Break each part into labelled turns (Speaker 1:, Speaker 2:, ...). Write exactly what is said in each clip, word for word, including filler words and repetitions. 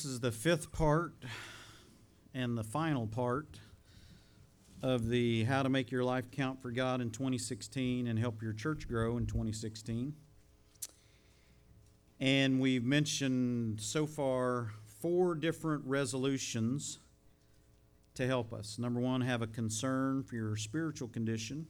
Speaker 1: This is the fifth part and the final part of the How to Make Your Life Count for God in twenty sixteen and Help Your Church Grow in twenty sixteen. And we've mentioned so far four different resolutions to help us. Number one, have a concern for your spiritual condition.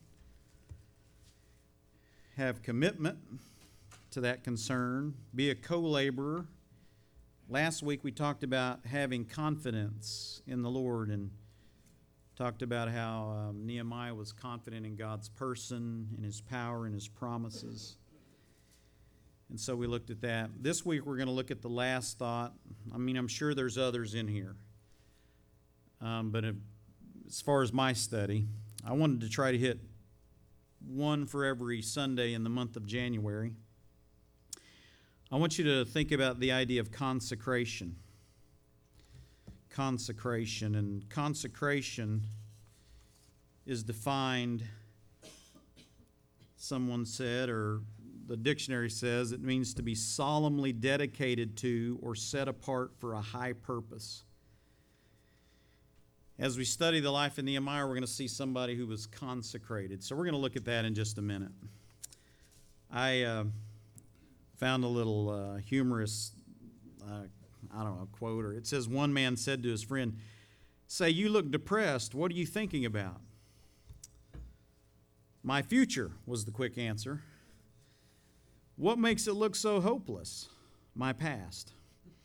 Speaker 1: Have commitment to that concern. Be a co-laborer. Last week we talked about having confidence in the Lord and talked about how um, Nehemiah was confident in God's person, in His power, and His promises. And so we looked at that. This week we're going to look at the last thought. I mean, I'm sure there's others in here. Um, but if, as far as my study, I wanted to try to hit one for every Sunday in the month of January. I want you to think about the idea of consecration. Consecration. And consecration is defined, someone said, or the dictionary says, it means to be solemnly dedicated to or set apart for a high purpose. As we study the life of Nehemiah, we're going to see somebody who was consecrated. So we're going to look at that in just a minute. I... Uh, found a little uh, humorous, uh, I don't know, quote, or it says, one man said to his friend, "Say, you look depressed. What are you thinking about?" "My future," was the quick answer. "What makes it look so hopeless?" "My past."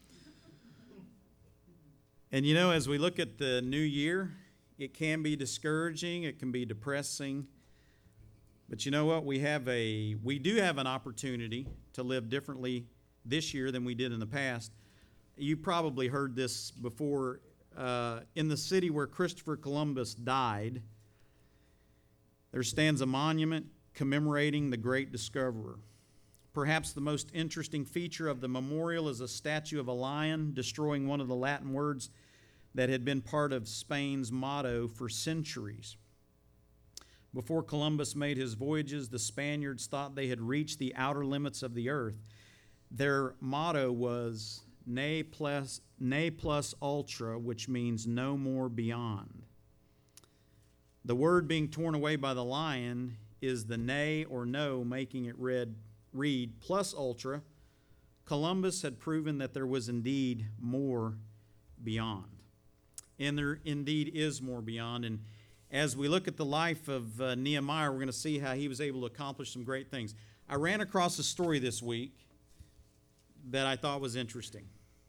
Speaker 1: And you know, as we look at the new year, it can be discouraging, it can be depressing. But you know what? We have a we do have an opportunity to live differently this year than we did in the past. You probably heard this before. Uh, in the city where Christopher Columbus died, there stands a monument commemorating the great discoverer. Perhaps the most interesting feature of the memorial is a statue of a lion destroying one of the Latin words that had been part of Spain's motto for centuries. Before Columbus made his voyages, the Spaniards thought they had reached the outer limits of the earth. Their motto was ne plus, ne plus ultra, which means no more beyond. The word being torn away by the lion is the ne or no, making it read, read plus ultra. Columbus had proven that there was indeed more beyond. And there indeed is more beyond. And as we look at the life of uh, Nehemiah, we're going to see how he was able to accomplish some great things. I ran across a story this week that I thought was interesting.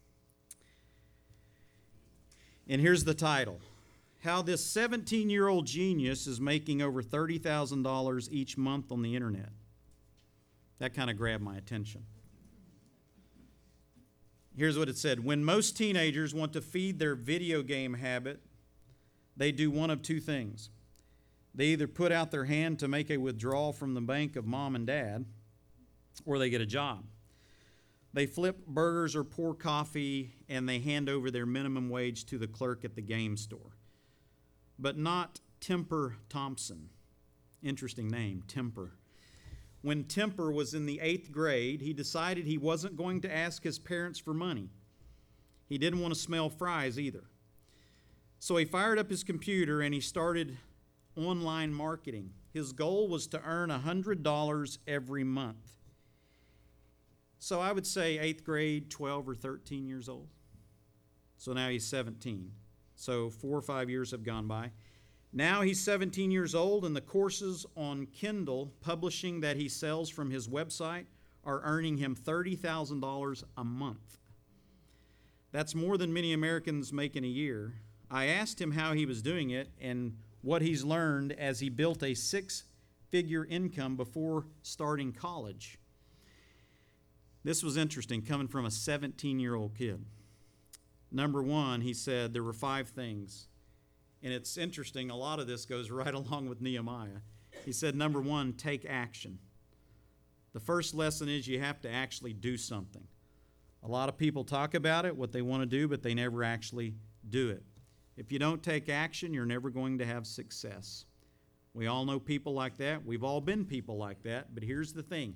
Speaker 1: And here's the title: How this seventeen-year-old genius is making over thirty thousand dollars each month on the internet. That kind of grabbed my attention. Here's what it said: when most teenagers want to feed their video game habit, they do one of two things. They either put out their hand to make a withdrawal from the bank of mom and dad, or they get a job. They flip burgers or pour coffee, and they hand over their minimum wage to the clerk at the game store. But not Temper Thompson. Interesting name, Temper. When Temper was in the eighth grade, he decided he wasn't going to ask his parents for money. He didn't want to smell fries either. So he fired up his computer and he started online marketing. His goal was to earn one hundred dollars every month. So I would say eighth grade, twelve or thirteen years old. So now he's seventeen. So four or five years have gone by. Now he's seventeen years old, and the courses on Kindle publishing that he sells from his website are earning him thirty thousand dollars a month. That's more than many Americans make in a year. I asked him how he was doing it and what he's learned as he built a six-figure income before starting college. This was interesting, coming from a seventeen-year-old kid. Number one, he said there were five things. And it's interesting, a lot of this goes right along with Nehemiah. He said, number one, take action. The first lesson is you have to actually do something. A lot of people talk about it, what they want to do, but they never actually do it. If you don't take action, you're never going to have success. We all know people like that. We've all been people like that. But here's the thing.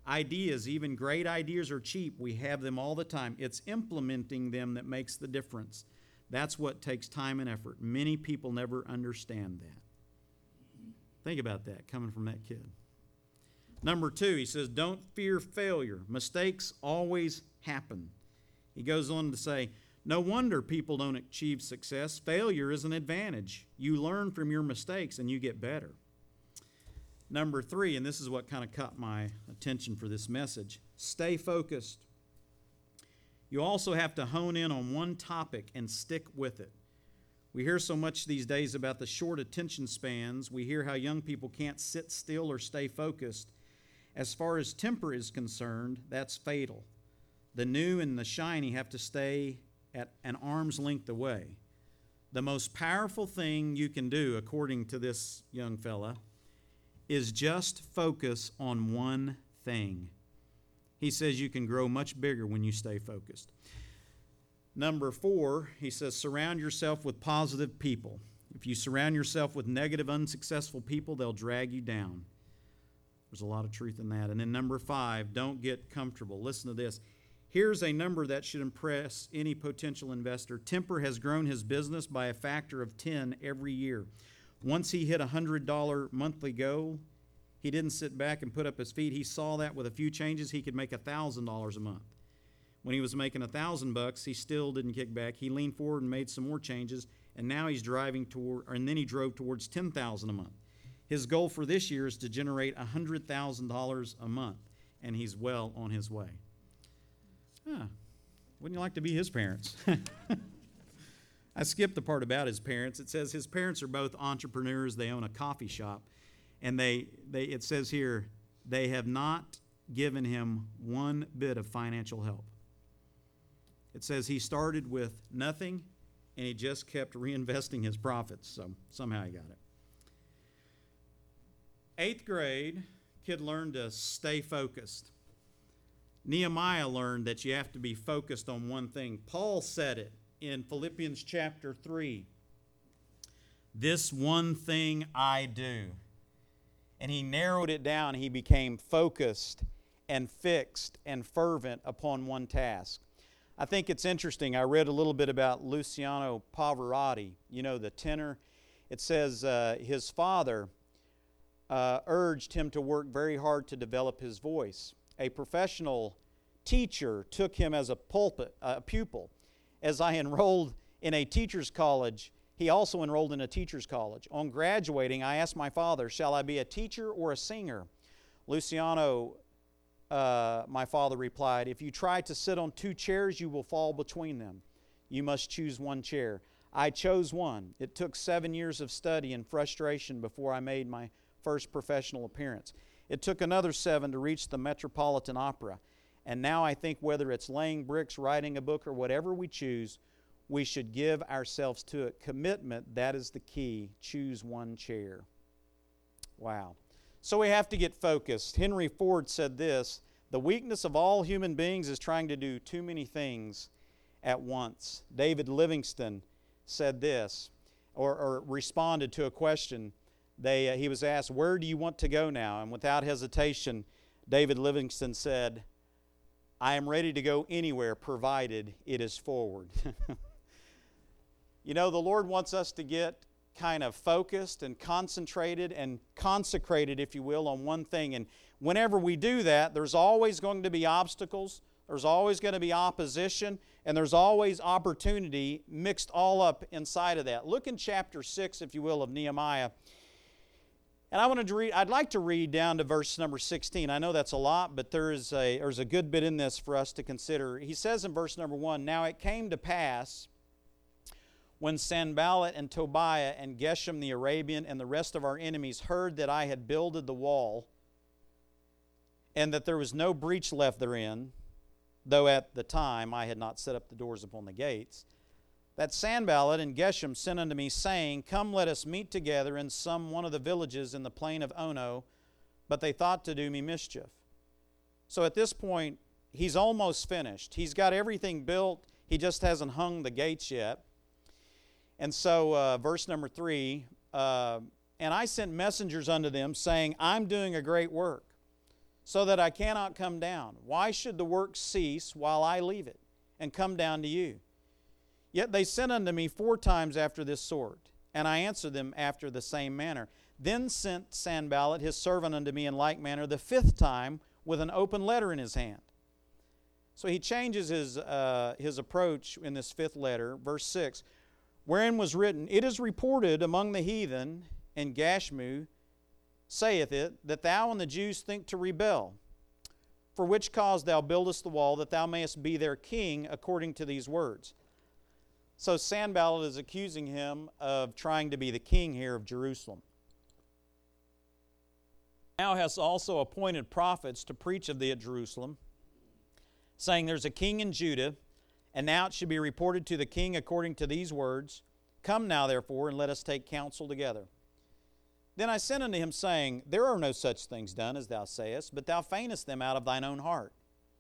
Speaker 1: Ideas, even great ideas, are cheap. We have them all the time. It's implementing them that makes the difference. That's what takes time and effort. Many people never understand that. Think about that coming from that kid. Number two, he says, don't fear failure. Mistakes always happen. He goes on to say, no wonder people don't achieve success. Failure is an advantage. You learn from your mistakes and you get better. Number three, and this is what kind of caught my attention for this message, stay focused. You also have to hone in on one topic and stick with it. We hear so much these days about the short attention spans. We hear how young people can't sit still or stay focused. As far as temper is concerned, that's fatal. The new and the shiny have to stay at an arm's length away. The most powerful thing you can do, according to this young fella, is just focus on one thing. He says you can grow much bigger when you stay focused. Number four, he says surround yourself with positive people. If you surround yourself with negative, unsuccessful people, they'll drag you down. There's a lot of truth in that. And then number five, don't get comfortable. Listen to this. Here's a number that should impress any potential investor. Temper has grown his business by a factor of ten every year. Once he hit a one hundred dollars monthly goal, he didn't sit back and put up his feet. He saw that with a few changes, he could make one thousand dollars a month. When he was making one thousand bucks, he still didn't kick back. He leaned forward and made some more changes, and now he's driving toward, and then he drove towards ten thousand dollars a month. His goal for this year is to generate one hundred thousand dollars a month, and he's well on his way. Huh. Wouldn't you like to be his parents? I skipped the part about his parents. It says his parents are both entrepreneurs. They own a coffee shop. And they, they it says here, they have not given him one bit of financial help. It says he started with nothing, and he just kept reinvesting his profits. So somehow he got it. Eighth grade, kid learned to stay focused. Nehemiah learned that you have to be focused on one thing. Paul said it in Philippians chapter three. This one thing I do. And he narrowed it down. He became focused and fixed and fervent upon one task. I think it's interesting. I read a little bit about Luciano Pavarotti, you know, the tenor. It says uh, his father uh, urged him to work very hard to develop his voice. A professional teacher took him as a pulpit, a pupil. As I enrolled in a teacher's college, he also enrolled in a teacher's college. On graduating, I asked my father, shall I be a teacher or a singer? Luciano, uh, my father replied, if you try to sit on two chairs, you will fall between them. You must choose one chair. I chose one. It took seven years of study and frustration before I made my first professional appearance. It took another seven to reach the Metropolitan Opera. And now I think whether it's laying bricks, writing a book, or whatever we choose, we should give ourselves to it. Commitment, that is the key. Choose one chair. Wow. So we have to get focused. Henry Ford said this, the weakness of all human beings is trying to do too many things at once. David Livingston said this, or, or responded to a question. They, uh, he was asked, where do you want to go now? And without hesitation, David Livingston said, I am ready to go anywhere provided it is forward. You know, the Lord wants us to get kind of focused and concentrated and consecrated, if you will, on one thing. And whenever we do that, there's always going to be obstacles, there's always going to be opposition, and there's always opportunity mixed all up inside of that. Look in chapter six, if you will, of Nehemiah. And I wanted to read, I'd like to read down to verse number sixteen. I know that's a lot, but there is a, there's a good bit in this for us to consider. He says in verse number one, now it came to pass when Sanballat and Tobiah and Geshem the Arabian and the rest of our enemies heard that I had builded the wall and that there was no breach left therein, though at the time I had not set up the doors upon the gates, that Sanballat and Geshem sent unto me, saying, come, let us meet together in some one of the villages in the plain of Ono, but they thought to do me mischief. So at this point, he's almost finished. He's got everything built. He just hasn't hung the gates yet. And so, uh, verse number three, uh, and I sent messengers unto them, saying, I'm doing a great work. so that I cannot come down? Why should the work cease while I leave it, and come down to you? Yet they sent unto me four times after this sort, and I answered them after the same manner. Then sent Sanballat his servant unto me in like manner the fifth time, with an open letter in his hand. So he changes his, uh, his approach in this fifth letter, verse six, wherein was written, It is reported among the heathen, and Gashmu saith it, that thou and the Jews think to rebel, for which cause thou buildest the wall, that thou mayest be their king according to these words. So Sanballat is accusing him of trying to be the king here of Jerusalem. Now has also appointed prophets to preach of thee at Jerusalem, saying, There's a king in Judah, and now it should be reported to the king according to these words. Come now, therefore, and let us take counsel together. Then I sent unto him, saying, There are no such things done as thou sayest, but thou feignest them out of thine own heart.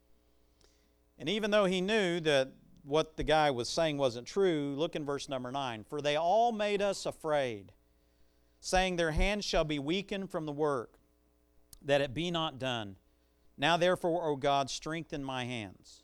Speaker 1: And even though he knew that what the guy was saying wasn't true, look in verse number nine. For they all made us afraid, saying, Their hands shall be weakened from the work, that it be not done. Now therefore, O God, strengthen my hands.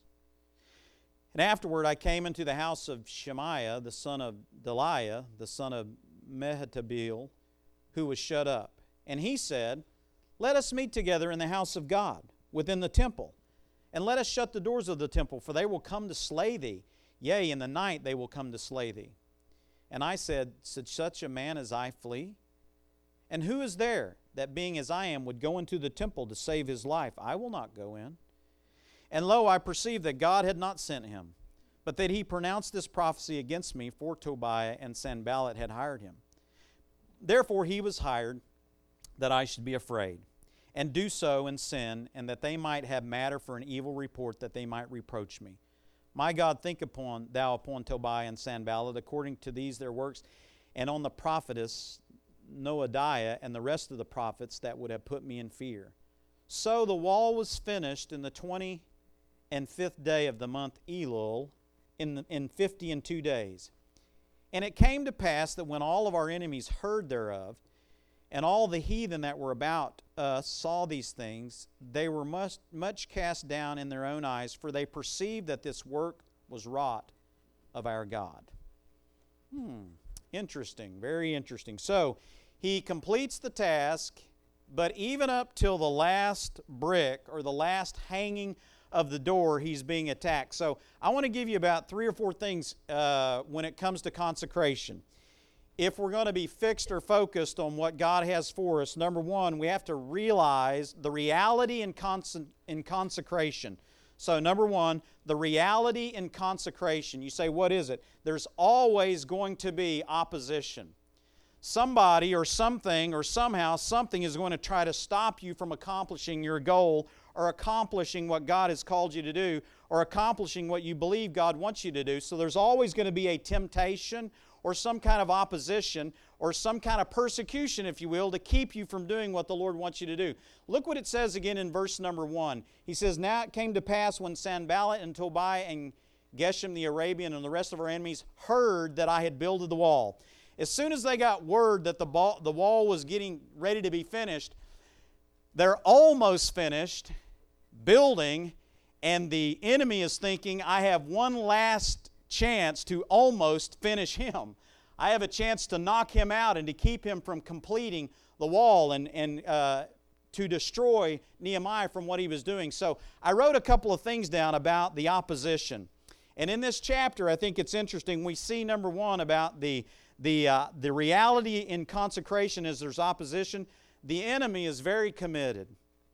Speaker 1: And afterward I came into the house of Shemaiah, the son of Delaiah, the son of Mehetabeel, who was shut up. And he said, Let us meet together in the house of God, within the temple, and let us shut the doors of the temple, for they will come to slay thee. Yea, in the night they will come to slay thee. And I said, Should such a man as I flee? And who is there that, being as I am, would go into the temple to save his life? I will not go in. And lo, I perceived that God had not sent him, but that he pronounced this prophecy against me, for Tobiah and Sanballat had hired him. Therefore he was hired, that I should be afraid, and do so and sin, and that they might have matter for an evil report, that they might reproach me. My God, think upon thou upon Tobiah and Sanballat, according to these their works, and on the prophetess Noadiah and the rest of the prophets that would have put me in fear. So the wall was finished in the twenty and fifth day of the month Elul, in, the, in fifty and two days. And it came to pass that when all of our enemies heard thereof, and all the heathen that were about us saw these things, they were much, much cast down in their own eyes, for they perceived that this work was wrought of our God. Hmm, interesting, very interesting. So he completes the task, but even up till the last brick or the last hanging of the door, he's being attacked. So I want to give you about three or four things uh, when it comes to consecration. If we're going to be fixed or focused on what God has for us, number one, we have to realize the reality in, cons- in consecration. So number one, the reality in consecration. You say, what is it? There's always going to be opposition. Somebody or something or somehow something is going to try to stop you from accomplishing your goal or accomplishing what God has called you to do or accomplishing what you believe God wants you to do. So there's always going to be a temptation or some kind of opposition or some kind of persecution, if you will, to keep you from doing what the Lord wants you to do. Look what it says again in verse number one. He says, Now it came to pass when Sanballat and Tobiah and Geshem the Arabian and the rest of our enemies heard that I had builded the wall. As soon as they got word that the, ball, the wall was getting ready to be finished, they're almost finished building, and the enemy is thinking, I have one last chance to almost finish him. I have a chance to knock him out and to keep him from completing the wall and, and uh, to destroy Nehemiah from what he was doing. So I wrote a couple of things down about the opposition. And in this chapter, I think it's interesting. We see, number one, about the, the, uh, the reality in consecration is there's opposition. The enemy is very committed.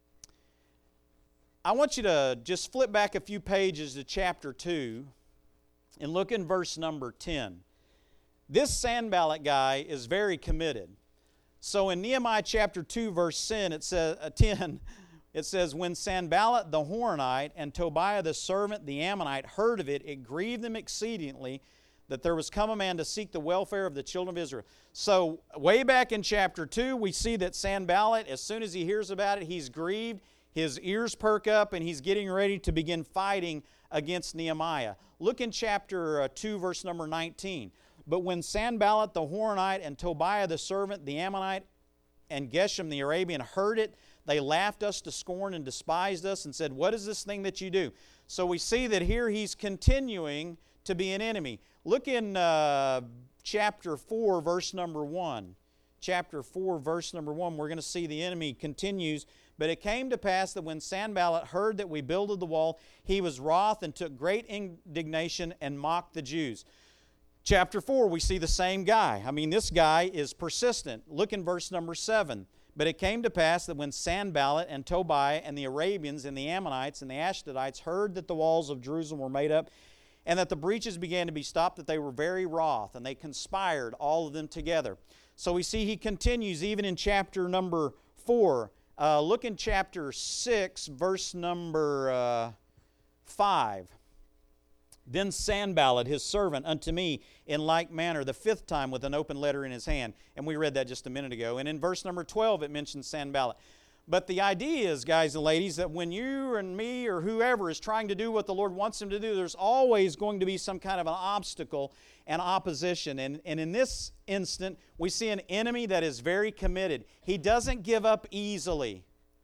Speaker 1: I want you to just flip back a few pages to chapter two and look in verse number ten. This Sanballat guy is very committed. So in Nehemiah chapter two, verse ten, it says, uh, ten, it says, When Sanballat the Horonite and Tobiah the servant, the Ammonite, heard of it, it grieved them exceedingly that there was come a man to seek the welfare of the children of Israel. So way back in chapter two, we see that Sanballat, as soon as he hears about it, he's grieved, his ears perk up, and he's getting ready to begin fighting against Nehemiah. Look in chapter two, verse number nineteen. But when Sanballat the Horonite and Tobiah the servant, the Ammonite, and Geshem the Arabian heard it, They laughed us to scorn and despised us and said, what is this thing that you do? So we see that here he's continuing to be an enemy. Look in uh, chapter four, verse number one. Chapter four, verse number one, we're going to see the enemy continues. But it came to pass that when Sanballat heard that we builded the wall, he was wroth and took great indignation and mocked the Jews. Chapter four, we see the same guy. I mean, this guy is persistent. Look in verse number seven. But it came to pass that when Sanballat and Tobiah and the Arabians and the Ammonites and the Ashdodites heard that the walls of Jerusalem were made up, and that the breaches began to be stopped, that they were very wroth, and they conspired, all of them together. So we see he continues even in chapter number four. Uh, look in chapter six, verse number uh, five. Then Sanballat, his servant, unto me in like manner, the fifth time with an open letter in his hand. And we read that just a minute ago. And in verse number twelve, it mentions Sanballat. But the idea is, guys and ladies, that when you and me or whoever is trying to do what the Lord wants him to do, there's always going to be some kind of an obstacle and opposition. And, and in this instant, we see an enemy that is very committed. He doesn't give up easily.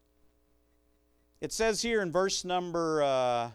Speaker 1: It says here in verse number uh,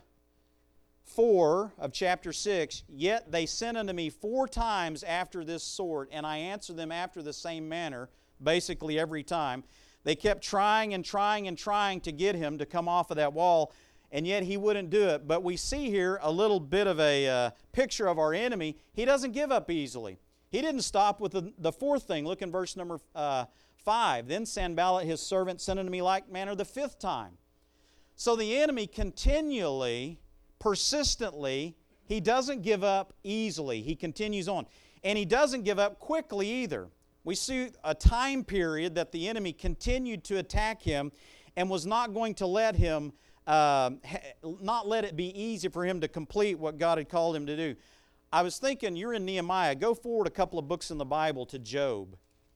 Speaker 1: four of chapter six, Yet they sent unto me four times after this sort, and I answered them after the same manner, basically every time. They kept trying and trying and trying to get him to come off of that wall, and yet he wouldn't do it. But we see here a little bit of a uh, picture of our enemy. He doesn't give up easily. He didn't stop with the, the fourth thing. Look in verse number uh, five. Then Sanballat, his servant, sent unto me like manner the fifth time. So the enemy continually, persistently, he doesn't give up easily. He continues on. And he doesn't give up quickly either. We see a time period that the enemy continued to attack him and was not going to let him, uh, not let it be easy for him to complete what God had called him to do. I was thinking, you're in Nehemiah. Go forward a couple of books in the Bible to Job.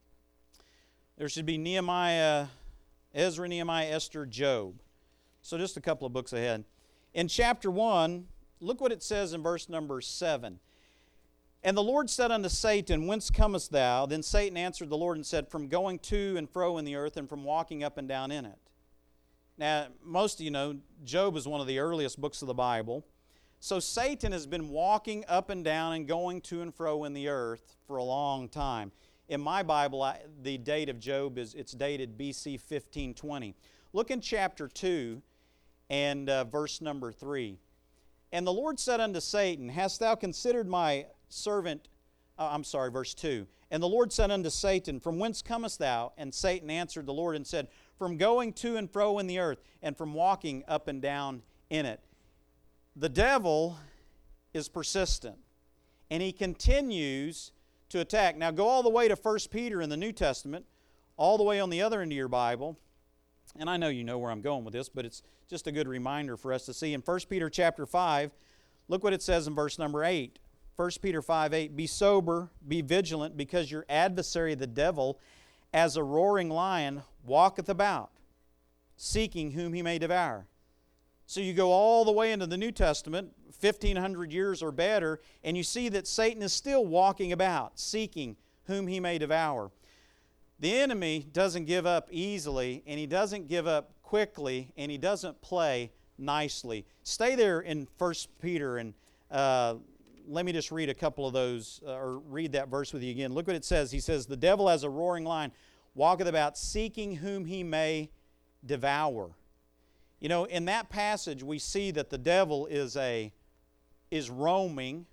Speaker 1: There should be Nehemiah, Ezra, Nehemiah, Esther, Job. So just a couple of books ahead. In chapter one, look what it says in verse number seven. And the Lord said unto Satan, Whence comest thou? Then Satan answered the Lord and said, From going to and fro in the earth, and from walking up and down in it. Now, most of you know, Job is one of the earliest books of the Bible. So Satan has been walking up and down and going to and fro in the earth for a long time. In my Bible, I, the date of Job is, it's dated B C fifteen twenty. Look in chapter two and uh, verse number three. And the Lord said unto Satan, Hast thou considered my servant, uh, I'm sorry, verse two. And the Lord said unto Satan, From whence comest thou? And Satan answered the Lord and said, From going to and fro in the earth, and from walking up and down in it. The devil is persistent, and he continues to attack. Now go all the way to First Peter in the New Testament, all the way on the other end of your Bible. And I know you know where I'm going with this, but it's just a good reminder for us to see. In First Peter chapter five, look what it says in verse number eight. First Peter five eight, Be sober, be vigilant, because your adversary the devil, as a roaring lion, walketh about, seeking whom he may devour. So you go all the way into the New Testament, fifteen hundred years or better, and you see that Satan is still walking about, seeking whom he may devour. The enemy doesn't give up easily, and he doesn't give up quickly, and he doesn't play nicely. Stay there in First Peter, and uh, let me just read a couple of those, uh, or read that verse with you again. Look what it says. He says, The devil as a roaring lion walketh about, seeking whom he may devour. You know, in that passage, we see that the devil is a is roaming.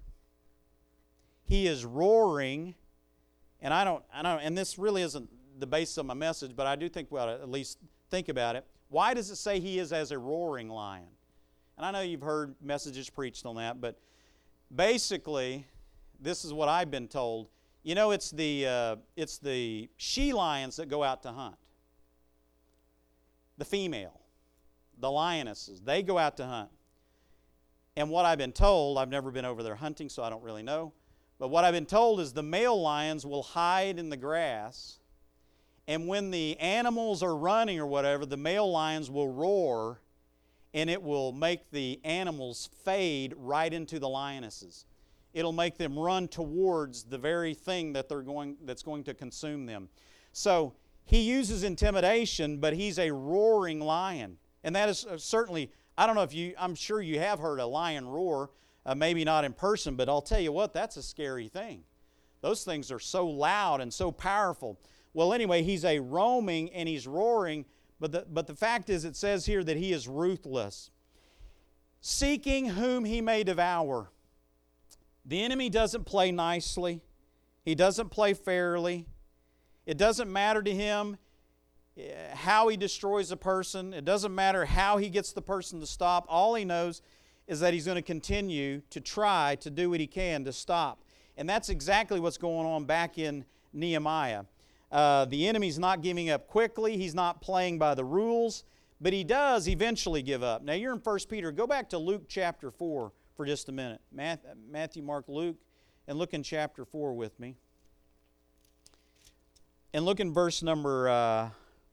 Speaker 1: He is roaring. And I don't, I don't, and this really isn't the basis of my message, but I do think we ought to at least think about it. Why does it say he is as a roaring lion? And I know you've heard messages preached on that, but basically, this is what I've been told. You know, it's the uh, it's the she lions that go out to hunt. The female, the lionesses, they go out to hunt. And what I've been told, I've never been over there hunting, so I don't really know. But what I've been told is the male lions will hide in the grass, and when the animals are running or whatever, the male lions will roar, and it will make the animals fade right into the lionesses. It'll make them run towards the very thing that they're going that's going to consume them. So he uses intimidation, but he's a roaring lion. And that is certainly, I don't know if you, I'm sure you have heard a lion roar, uh, maybe not in person, but I'll tell you what, that's a scary thing. Those things are so loud and so powerful. Well, anyway, he's a roaming and he's roaring, but the, but the fact is, it says here that he is ruthless, seeking whom he may devour. The enemy doesn't play nicely. He doesn't play fairly. It doesn't matter to him how he destroys a person. It doesn't matter how he gets the person to stop. All he knows is that he's going to continue to try to do what he can to stop. And that's exactly what's going on back in Nehemiah. Uh, the enemy's not giving up quickly. He's not playing by the rules. But he does eventually give up. Now, you're in First Peter. Go back to Luke chapter four for just a minute. Matthew, Mark, Luke, and look in chapter four with me. And look in verse number, uh,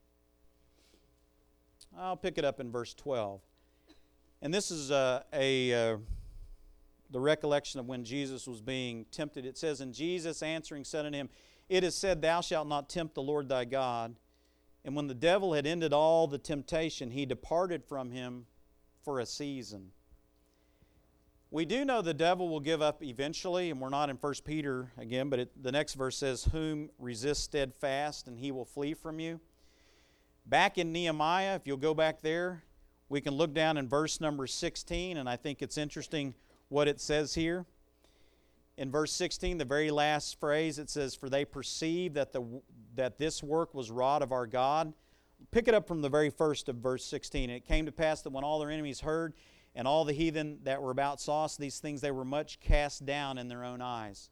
Speaker 1: I'll pick it up in verse twelve. And this is uh, a uh, the recollection of when Jesus was being tempted. It says, "And Jesus answering said unto him, It is said, Thou shalt not tempt the Lord thy God. And when the devil had ended all the temptation, he departed from him for a season." We do know the devil will give up eventually, and we're not in First Peter again, but it, the next verse says, "Whom resist steadfast, and he will flee from you." Back in Nehemiah, if you'll go back there, we can look down in verse number sixteen, and I think it's interesting what it says here. In verse sixteen, the very last phrase, it says, "For they perceive that the that this work was wrought of our God." Pick it up from the very first of verse sixteen. "It came to pass that when all their enemies heard, and all the heathen that were about saw these things, they were much cast down in their own eyes."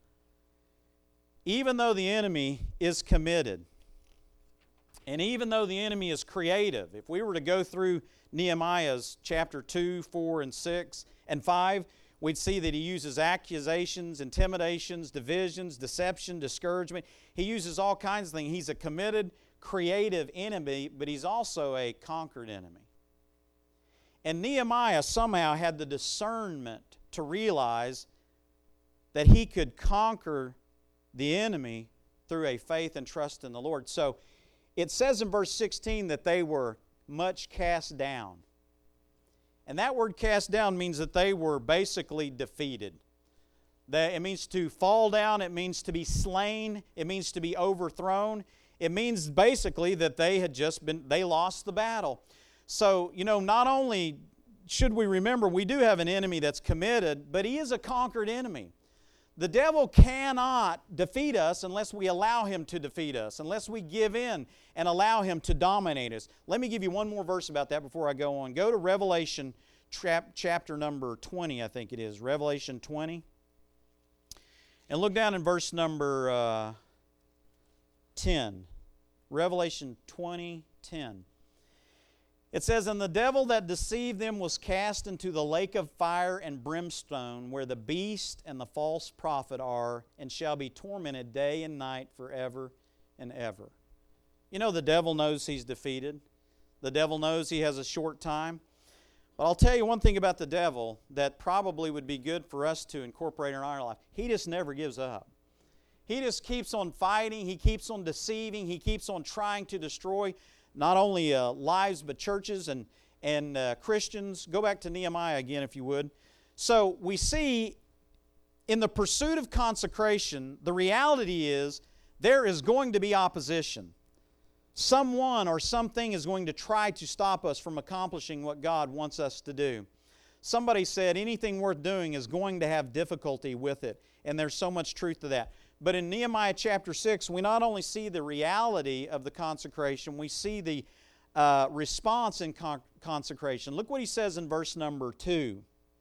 Speaker 1: Even though the enemy is committed, and even though the enemy is creative, if we were to go through Nehemiah's chapter two, four, and six, and five, we'd see that he uses accusations, intimidations, divisions, deception, discouragement. He uses all kinds of things. He's a committed, creative enemy, but he's also a conquered enemy. And Nehemiah somehow had the discernment to realize that he could conquer the enemy through a faith and trust in the Lord. So it says in verse sixteen that they were much cast down. And that word cast down means that they were basically defeated. That it means to fall down. It means to be slain. It means to be overthrown. It means basically that they had just been, they lost the battle. So, you know, not only should we remember we do have an enemy that's committed, but he is a conquered enemy. The devil cannot defeat us unless we allow him to defeat us, unless we give in and allow him to dominate us. Let me give you one more verse about that before I go on. Go to Revelation chapter number twenty, I think it is. Revelation twenty. And look down in verse number uh, ten. Revelation twenty, ten. It says, "And the devil that deceived them was cast into the lake of fire and brimstone, where the beast and the false prophet are, and shall be tormented day and night forever and ever." You know, the devil knows he's defeated. The devil knows he has a short time. But I'll tell you one thing about the devil that probably would be good for us to incorporate in our life. He just never gives up. He just keeps on fighting. He keeps on deceiving. He keeps on trying to destroy not only uh, lives, but churches and, and uh, Christians. Go back to Nehemiah again, if you would. So we see in the pursuit of consecration, the reality is there is going to be opposition. Someone or something is going to try to stop us from accomplishing what God wants us to do. Somebody said anything worth doing is going to have difficulty with it, and there's so much truth to that. But in Nehemiah chapter six, we not only see the reality of the consecration, we see the uh, response in con- consecration. Look what he says in verse number two.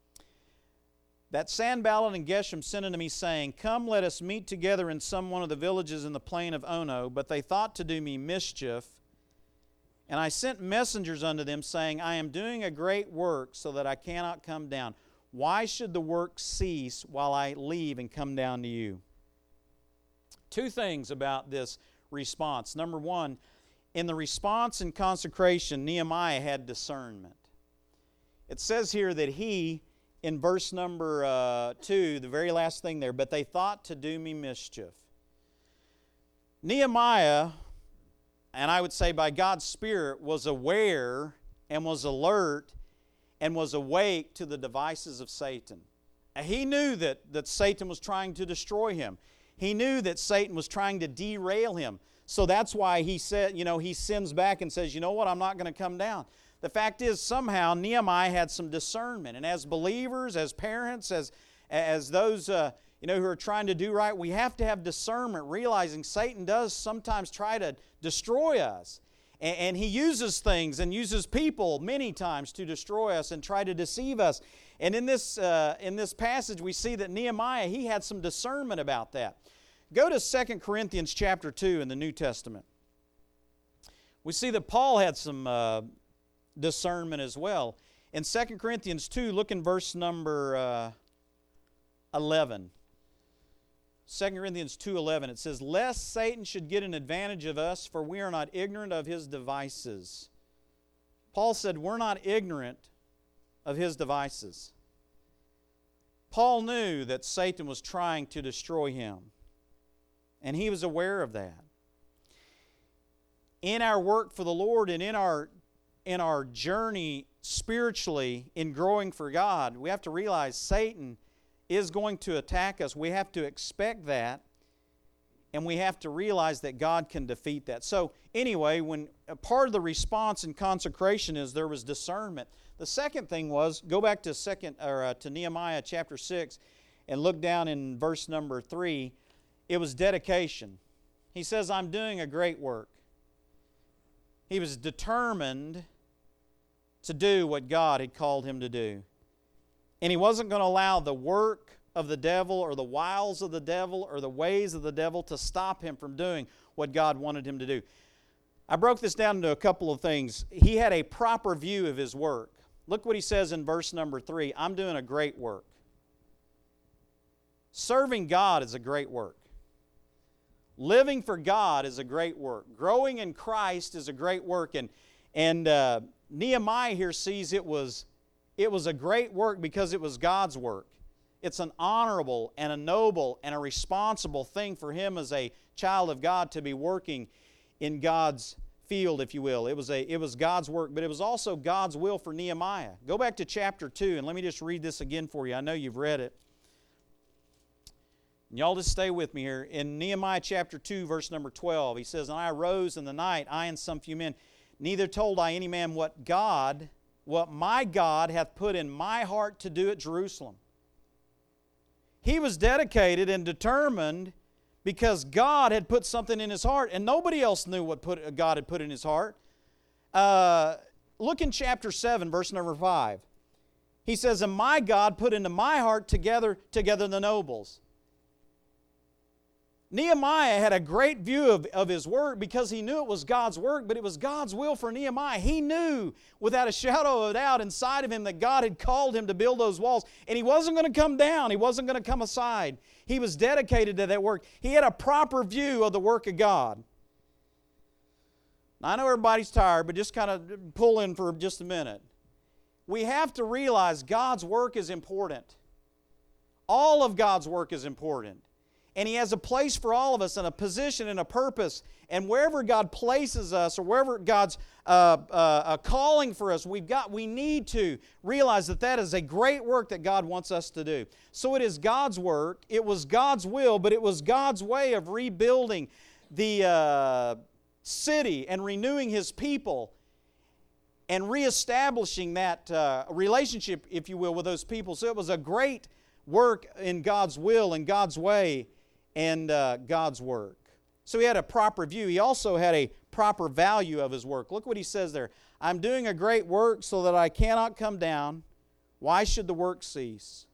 Speaker 1: "That Sanballat and Geshem sent unto me, saying, Come, let us meet together in some one of the villages in the plain of Ono. But they thought to do me mischief. And I sent messengers unto them, saying, I am doing a great work, so that I cannot come down. Why should the work cease while I leave and come down to you?" Two things about this response. Number one, in the response in consecration, Nehemiah had discernment. It says here that he, in verse number uh, two, the very last thing there, "But they thought to do me mischief." Nehemiah and I would say by God's Spirit, was aware and was alert and was awake to the devices of Satan. He knew that, that Satan was trying to destroy him. He knew that Satan was trying to derail him. So that's why he said, you know, he sends back and says, you know what, I'm not going to come down. The fact is, somehow Nehemiah had some discernment. And as believers, as parents, as, as those uh, you know, who are trying to do right, we have to have discernment, realizing Satan does sometimes try to destroy us. And, and he uses things and uses people many times to destroy us and try to deceive us. And in this, uh, in this passage, we see that Nehemiah, he had some discernment about that. Go to Second Corinthians chapter two in the New Testament. We see that Paul had some uh, discernment as well. In Second Corinthians two, look in verse number uh, eleven. Second Corinthians two eleven, it says, "Lest Satan should get an advantage of us, for we are not ignorant of his devices." Paul said, we're not ignorant of his devices. Paul knew that Satan was trying to destroy him, and he was aware of that. In our work for the Lord and in our, in our journey spiritually in growing for God, we have to realize Satan is going to attack us. We have to expect that, and we have to realize that God can defeat that. So anyway, when a part of the response in consecration is there was discernment. The second thing was, go back to second or uh, to Nehemiah chapter six and look down in verse number three. It was dedication. He says, I'm doing a great work. He was determined to do what God had called him to do. And he wasn't going to allow the work of the devil or the wiles of the devil or the ways of the devil to stop him from doing what God wanted him to do. I broke this down into a couple of things. He had a proper view of his work. Look what he says in verse number three. I'm doing a great work. Serving God is a great work. Living for God is a great work. Growing in Christ is a great work. And, and uh, Nehemiah here sees it was, it was a great work because it was God's work. It's an honorable and a noble and a responsible thing for him as a child of God to be working in God's field, if you will. It was, a, it was God's work, but it was also God's will for Nehemiah. Go back to chapter two, and let me just read this again for you. I know you've read it. And y'all just stay with me here. In Nehemiah chapter two, verse number twelve, he says, And I arose in the night, I and some few men, neither told I any man what God, what my God hath put in my heart to do at Jerusalem. He was dedicated and determined because God had put something in his heart, and nobody else knew what put, God had put in his heart. Uh, look in chapter seven, verse number five. He says, And my God put into my heart together, together the nobles. Nehemiah had a great view of, of his work because he knew it was God's work, but it was God's will for Nehemiah. He knew without a shadow of a doubt inside of him that God had called him to build those walls, and he wasn't going to come down. He wasn't going to come aside. He was dedicated to that work. He had a proper view of the work of God. Now, I know everybody's tired, but just kind of pull in for just a minute. We have to realize God's work is important. All of God's work is important. And He has a place for all of us and a position and a purpose. And wherever God places us or wherever God's uh, uh, a calling for us, we've got, we need to realize that that is a great work that God wants us to do. So it is God's work. It was God's will, but it was God's way of rebuilding the uh, city and renewing His people and reestablishing that uh, relationship, if you will, with those people. So it was a great work in God's will and God's way and uh, God's work. So he had a proper view. He also had a proper value of his work. Look what he says there. I'm doing a great work so that I cannot come down. Why should the work cease?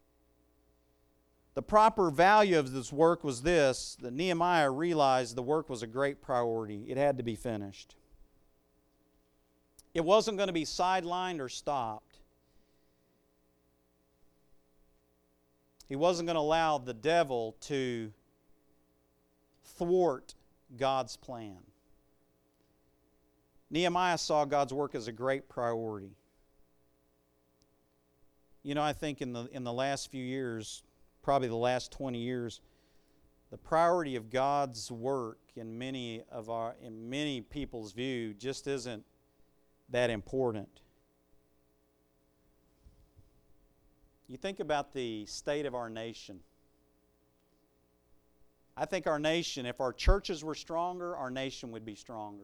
Speaker 1: The proper value of this work was this, that Nehemiah realized the work was a great priority. It had to be finished. It wasn't going to be sidelined or stopped. He wasn't going to allow the devil to thwart God's plan. Nehemiah saw God's work as a great priority. You know, I think in the in the last few years, probably the last twenty years, the priority of God's work in many of our in many people's view just isn't that important. You think about the state of our nation. I think our nation, if our churches were stronger, our nation would be stronger.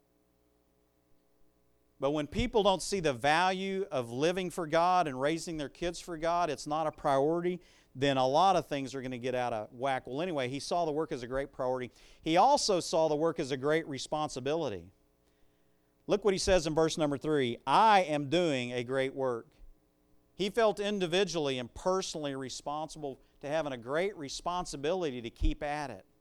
Speaker 1: But when people don't see the value of living for God and raising their kids for God, it's not a priority, then a lot of things are going to get out of whack. Well, anyway, he saw the work as a great priority. He also saw the work as a great responsibility. Look what he says in verse number three. I am doing a great work. He felt individually and personally responsible to having a great responsibility to keep at it.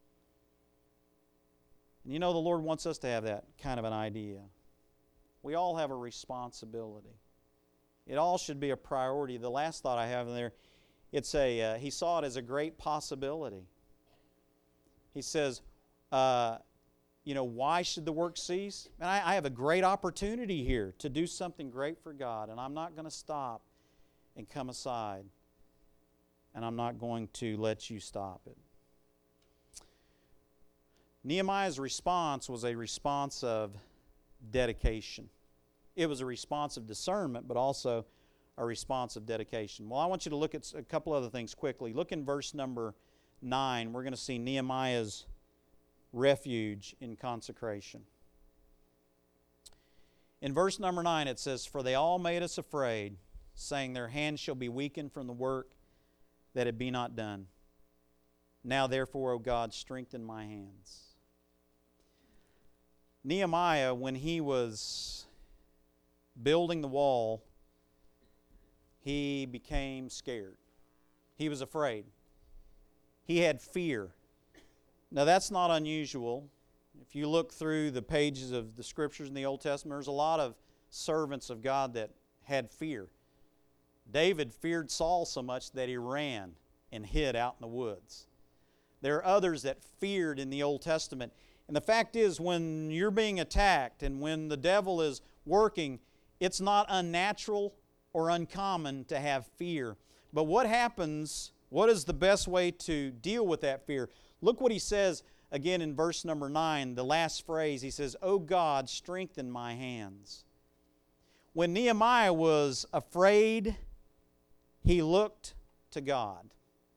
Speaker 1: And you know, the Lord wants us to have that kind of an idea. We all have a responsibility. It all should be a priority. The last thought I have in there, it's a, uh, he saw it as a great possibility. He says, uh, you know, why should the work cease? And I, I have a great opportunity here to do something great for God, and I'm not going to stop and come aside, and I'm not going to let you stop it. Nehemiah's response was a response of dedication. It was a response of discernment, but also a response of dedication. Well, I want you to look at a couple other things quickly. Look in verse number nine. We're going to see Nehemiah's refuge in consecration. In verse number nine it says, For they all made us afraid, saying, Their hands shall be weakened from the work that it be not done. Now therefore, O God, strengthen my hands. Nehemiah, when he was building the wall, he became scared. He was afraid. He had fear. Now that's not unusual. If you look through the pages of the Scriptures in the Old Testament, there's a lot of servants of God that had fear. David feared Saul so much that he ran and hid out in the woods. There are others that feared in the Old Testament. And the fact is, when you're being attacked and when the devil is working, it's not unnatural or uncommon to have fear. But what happens, what is the best way to deal with that fear? Look what he says again in verse number nine, the last phrase. He says, O God, strengthen my hands. When Nehemiah was afraid, he looked to God.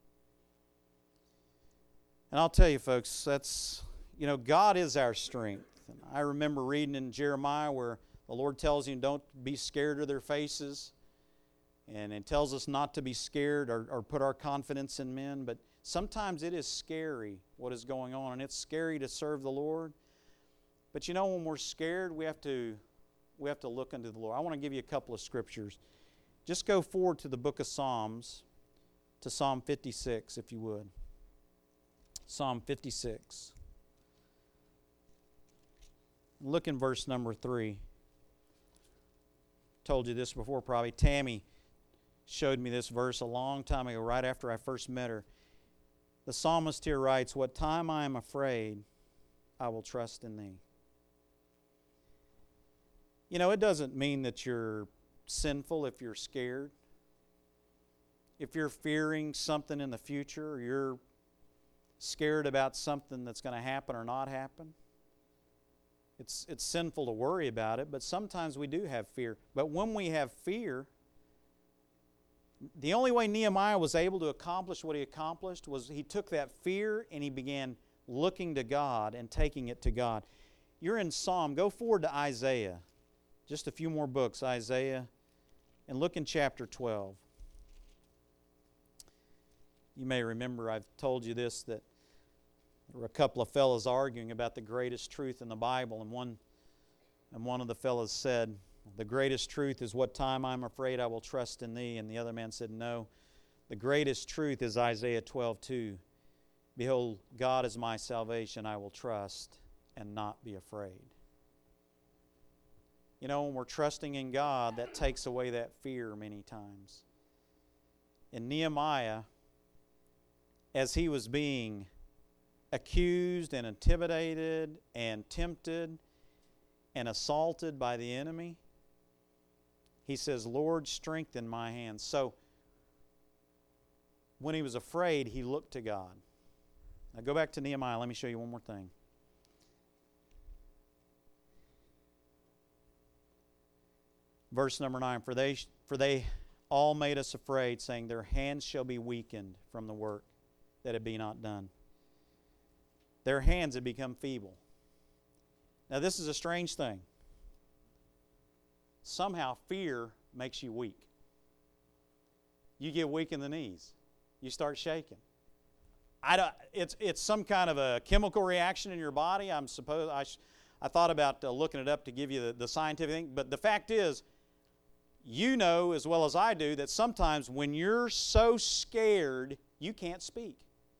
Speaker 1: And I'll tell you, folks, that's, you know, God is our strength. And I remember reading in Jeremiah where the Lord tells you, don't be scared of their faces. And it tells us not to be scared or, or put our confidence in men. But sometimes it is scary what is going on. And it's scary to serve the Lord. But you know, when we're scared, we have to, we have to look unto the Lord. I want to give you a couple of scriptures. Just go forward to the book of Psalms, to Psalm fifty-six, if you would. Psalm fifty-six. Look in verse number three. Told you this before probably. Tammy showed me this verse a long time ago, right after I first met her. The psalmist here writes, What time I am afraid, I will trust in Thee. You know, it doesn't mean that you're sinful if you're scared. If you're fearing something in the future, or you're scared about something that's going to happen or not happen. It's, it's sinful to worry about it, but sometimes we do have fear. But when we have fear, the only way Nehemiah was able to accomplish what he accomplished was he took that fear and he began looking to God and taking it to God. You're in Psalm. Go forward to Isaiah. Just a few more books, Isaiah, and look in chapter twelve. You may remember I've told you this, that there were a couple of fellows arguing about the greatest truth in the Bible, and one, and one of the fellows said, the greatest truth is, what time I'm afraid I will trust in Thee. And the other man said, no, the greatest truth is Isaiah twelve two. Behold, God is my salvation, I will trust and not be afraid. You know, when we're trusting in God, that takes away that fear many times. In Nehemiah, as he was being accused and intimidated and tempted and assaulted by the enemy, he says, Lord, strengthen my hands. So, when he was afraid, he looked to God. Now go back to Nehemiah. Let me show you one more thing. Verse number nine, for they, for they all made us afraid, saying, their hands shall be weakened from the work, that it be not done. Their hands had become feeble. Now this is a strange thing. Somehow fear makes you weak. You get weak in the knees. You start shaking. I don't, it's, it's some kind of a chemical reaction in your body. I'm supposed, I, sh, I thought about uh, looking it up to give you the, the scientific thing, but the fact is, you know as well as I do that sometimes when you're so scared, you can't speak.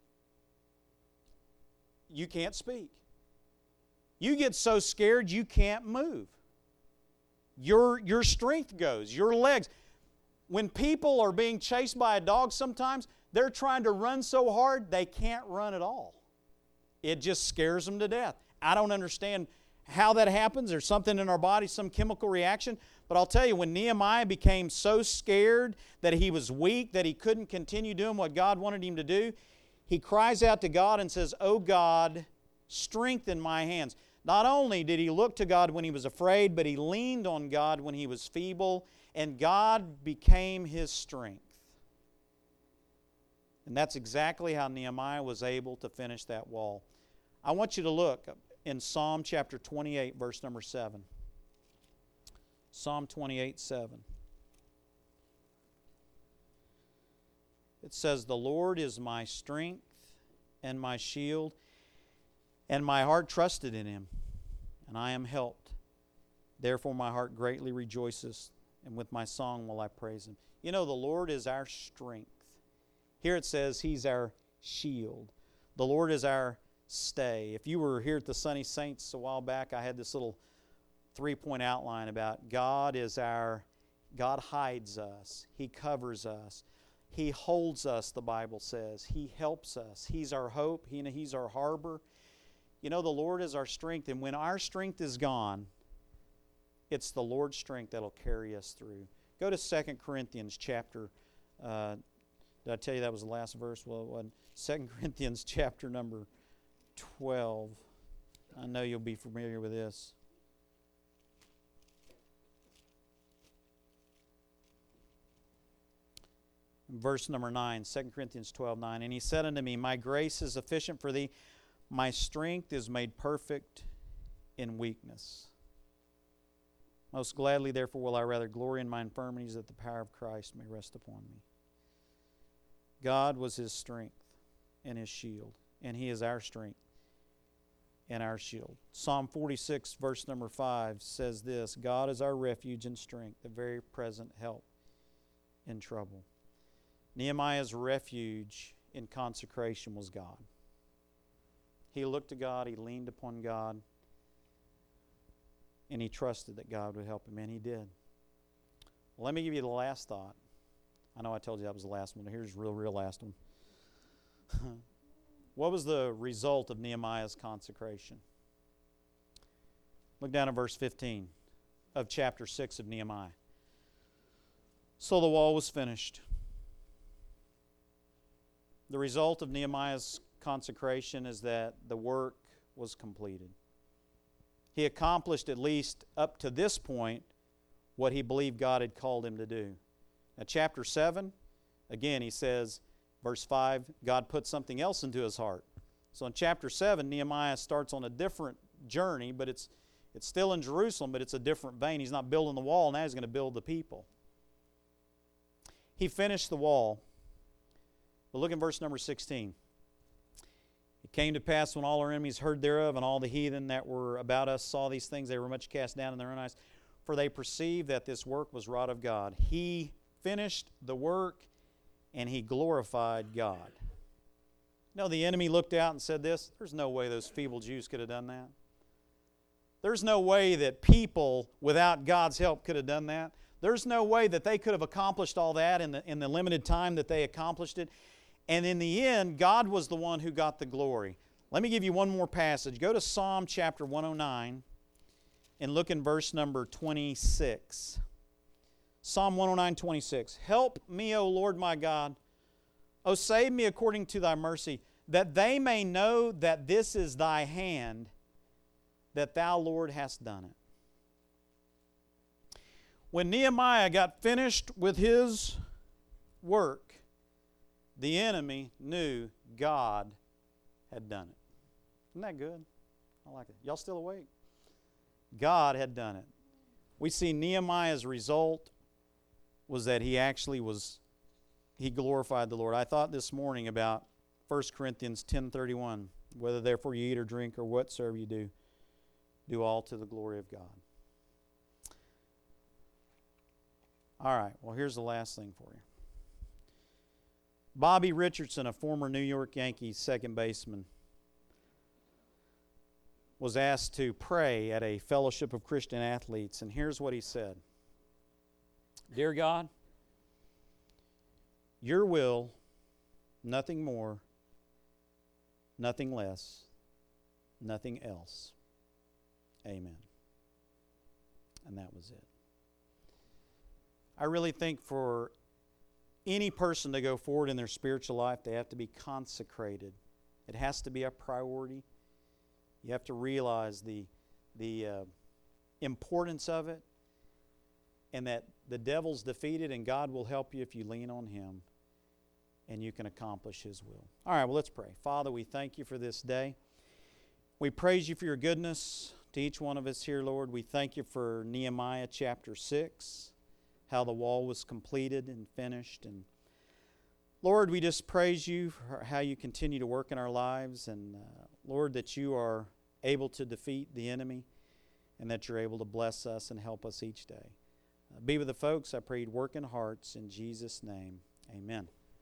Speaker 1: You can't speak. You get so scared you can't move. Your, your strength goes, your legs. When people are being chased by a dog sometimes, they're trying to run so hard they can't run at all. It just scares them to death. I don't understand how that happens. There's something in our body, some chemical reaction. But I'll tell you, when Nehemiah became so scared that he was weak, that he couldn't continue doing what God wanted him to do, he cries out to God and says, "Oh God, strengthen my hands." Not only did he look to God when he was afraid, but he leaned on God when he was feeble, and God became his strength. And that's exactly how Nehemiah was able to finish that wall. I want you to look in Psalm chapter twenty-eight, verse number seven. Psalm twenty-eight, seven. It says, "The Lord is my strength and my shield, and my heart trusted in Him, and I am helped. Therefore my heart greatly rejoices, and with my song will I praise Him." You know, the Lord is our strength. Here it says He's our shield. The Lord is our stay. If you were here at the Sunny Saints a while back, I had this little three-point outline about God is our, God hides us. He covers us. He holds us, the Bible says. He helps us. He's our hope. He, He's our harbor. You know, the Lord is our strength, and when our strength is gone, it's the Lord's strength that'll carry us through. Go to Second Corinthians chapter, uh, did I tell you that was the last verse? Well, it wasn't. Second Corinthians chapter number twelve. I know you'll be familiar with this. Verse number nine, Second Corinthians twelve, nine. "And he said unto me, My grace is sufficient for thee. My strength is made perfect in weakness. Most gladly, therefore, will I rather glory in my infirmities, that the power of Christ may rest upon me." God was his strength and his shield, and he is our strength and our shield. Psalm forty-six, verse number five says this, "God is our refuge and strength, a very present help in trouble." Nehemiah's refuge in consecration was God. He looked to God, he leaned upon God, and he trusted that God would help him, and he did. Well, let me give you the last thought. I know I told you that was the last one. Here's the real, real last one. What was the result of Nehemiah's consecration? Look down at verse fifteen of chapter six of Nehemiah. "So the wall was finished." The result of Nehemiah's consecration is that the work was completed. He accomplished, at least up to this point, what he believed God had called him to do. Now, chapter seven, again, he says, verse five, God put something else into his heart. So in chapter seven, Nehemiah starts on a different journey, but it's, it's still in Jerusalem, but it's a different vein. He's not building the wall, now he's going to build the people. He finished the wall. But look in verse number sixteen. "It came to pass when all our enemies heard thereof, and all the heathen that were about us saw these things, they were much cast down in their own eyes, for they perceived that this work was wrought of God." He finished the work, and he glorified God. You know, the enemy looked out and said this, "There's no way those feeble Jews could have done that. There's no way that people without God's help could have done that. There's no way that they could have accomplished all that in the, in the limited time that they accomplished it." And in the end, God was the one who got the glory. Let me give you one more passage. Go to Psalm chapter one oh nine and look in verse number twenty-six. Psalm one oh nine, twenty-six. "Help me, O Lord my God. O save me according to thy mercy. that they may know that this is thy hand, that thou, Lord, hast done it. When Nehemiah got finished with his work, the enemy knew God had done it. Isn't that good? I like it. Y'all still awake? God had done it. We see Nehemiah's result was that he actually was, he glorified the Lord. I thought this morning about First Corinthians ten thirty-one, whether therefore you eat or drink or whatsoever you do, do all to the glory of God. All right, well, here's the last thing for you. Bobby Richardson, a former New York Yankees second baseman, was asked to pray at a fellowship of Christian athletes, and here's what he said. Dear God, your will, nothing more, nothing less, nothing else. Amen. And that was it. I really think for any person to go forward in their spiritual life, they have to be consecrated. It has to be a priority. You have to realize the, the uh, importance of it, and that the devil's defeated and God will help you if you lean on Him and you can accomplish His will. All right, well, let's pray. Father, we thank you for this day. We praise you for your goodness to each one of us here, Lord. We thank you for Nehemiah chapter six, how the wall was completed and finished. And Lord, we just praise you for how you continue to work in our lives. And uh, Lord, that you are able to defeat the enemy and that you're able to bless us and help us each day. Uh, be with the folks. I pray you'd work in hearts. In Jesus' name, amen.